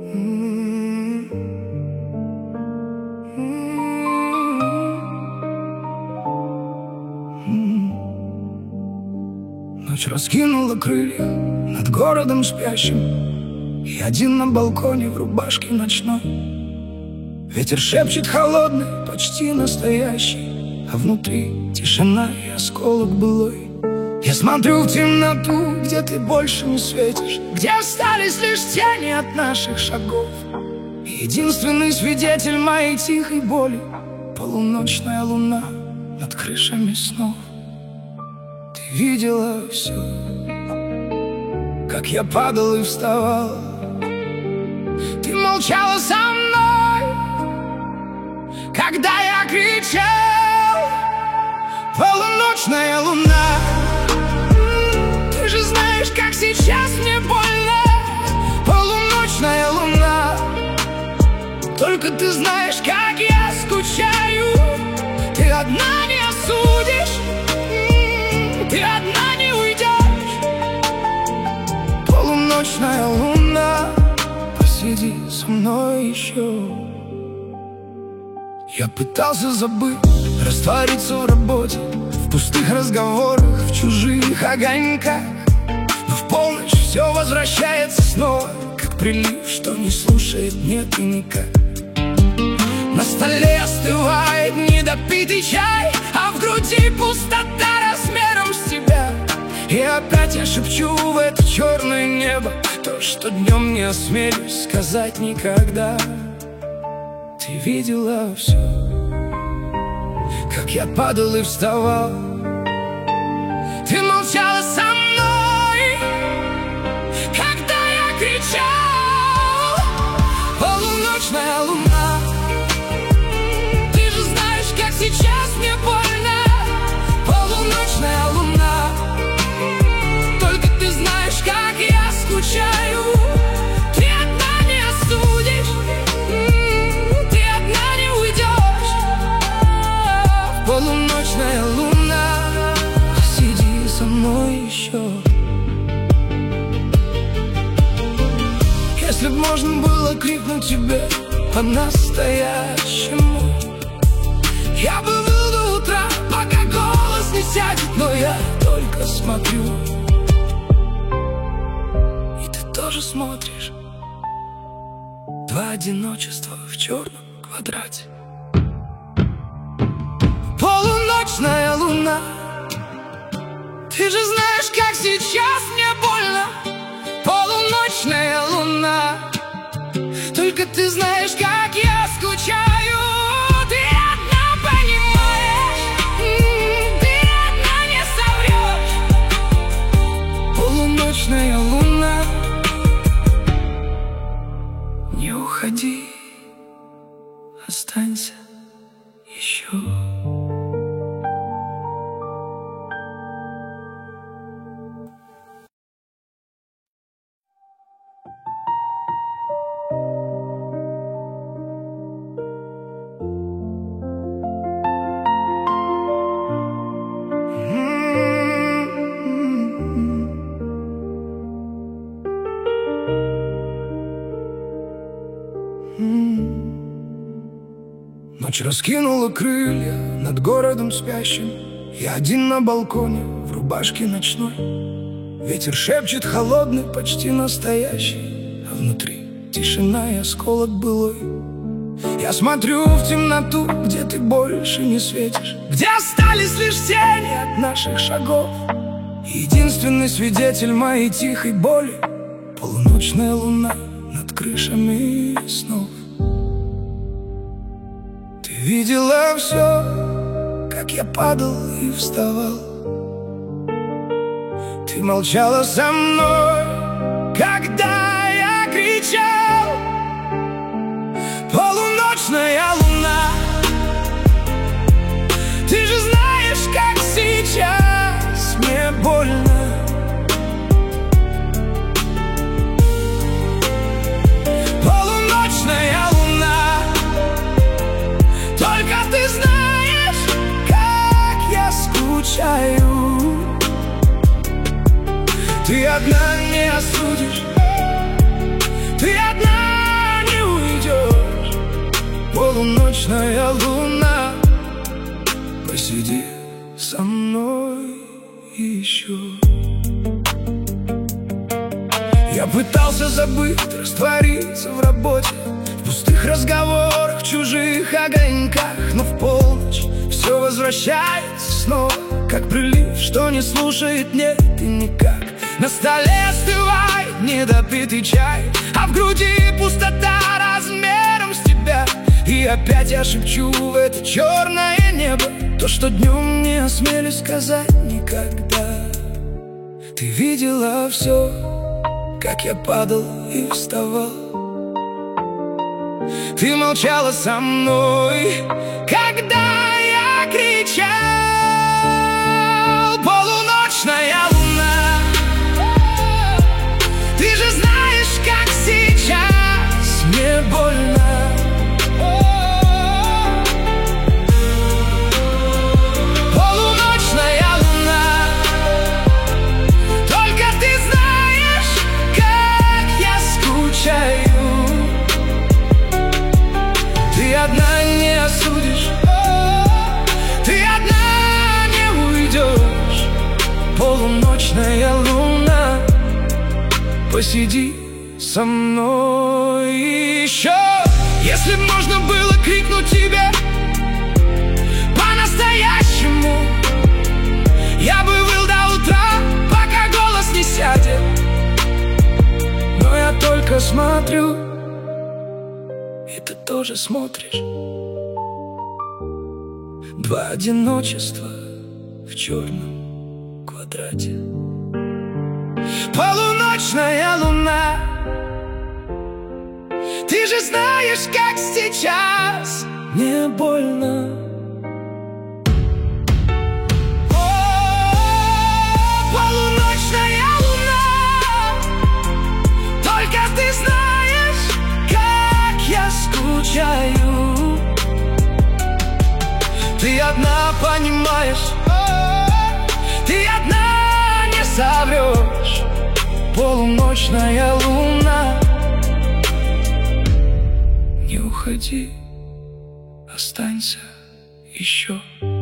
Ночь раскинула крылья над городом спящим, и один на балконе в рубашке ночной. Ветер шепчет холодный, почти настоящий, а внутри тишина и осколок былой. Я смотрю в темноту, где ты больше не светишь, где остались лишь тени от наших шагов. И единственный свидетель моей тихой боли — полуночная луна над крышами снов. Ты видела все, как я падал и вставал. Ты молчала со мной, когда я кричал. Полуночная луна, ты же знаешь, как сейчас мне больно. Полуночная луна, только ты знаешь, как я скучаю. Ты одна не осудишь, ты одна не уйдешь. Полуночная луна, посиди со мной еще. Я пытался забыть, раствориться в работе, в пустых разговорах, в чужих огоньках. Но в полночь все возвращается снова, как прилив, что не слушает нет и никак. На столе остывает недопитый чай, а в груди пустота размером с тебя. И опять я шепчу в это черное небо то, что днем не осмелюсь сказать никогда. Ты видела все, как я падал и вставал. Ты молчала со мной, когда я кричал. Полуночная луна, ты же знаешь, как сейчас мне больно. Полуночная луна, только ты знаешь, как я скучаю. Ты одна не осудишь, ты одна не уйдешь. Полуночная луна, сиди со мной еще. Если б можно было крикнуть тебе по-настоящему, я бы был до утра, пока голос не сядет. Но я только смотрю, и ты тоже смотришь. Два одиночества в черном квадрате. Полуночная луна, ты же знаешь, как сейчас мне больно. Полуночная луна, только ты знаешь, как я скучаю. Ты одна понимаешь, ты одна не соврешь. Полуночная луна, не уходи, останься еще. Ночь раскинула крылья над городом спящим. Я один на балконе в рубашке ночной. Ветер шепчет холодный, почти настоящий, а внутри тишина и осколок былой. Я смотрю в темноту, где ты больше не светишь, где остались лишь тени от наших шагов. Единственный свидетель моей тихой боли — полуночная луна над крышами снов. Ты видела все, как я падал и вставал. Ты молчала со мной, когда я кричал. Полуночная луна, ты же знаешь, как сейчас мне больно. Полуночная луна, только ты знаешь, как я скучаю. Ты одна не осудишь, ты одна полуночная луна, посиди со мной еще. Я пытался забыть, раствориться в работе, в пустых разговорах, в чужих огоньках, но в полночь все возвращается снова, как прилив, что не слушает нет и никак. На столе остывает недопитый чай, а в груди пустота размером с тебя. И опять я шепчу в это черное небо то, что днем не осмелюсь сказать никогда. Ты видела все, как я падал и вставал. Ты молчала со мной, когда я кричал. Полуночная луна, ты же знаешь, как сейчас мне больно. Полуночная луна, только ты знаешь, как я скучаю. Ты одна не осудишь, ты одна не уйдешь. Полуночная луна, посиди со мной еще. Если б можно было крикнуть тебе по-настоящему, я бы выл до утра, пока голос не сядет. Но я только смотрю, и ты тоже смотришь. Два одиночества в черном квадрате. Полуночная луна, ты же знаешь, как сейчас мне больно. Полуночная луна, только ты знаешь, как я скучаю. Ты одна понимаешь, ты одна не соврешь. Полуночная луна, не уходи, останься еще.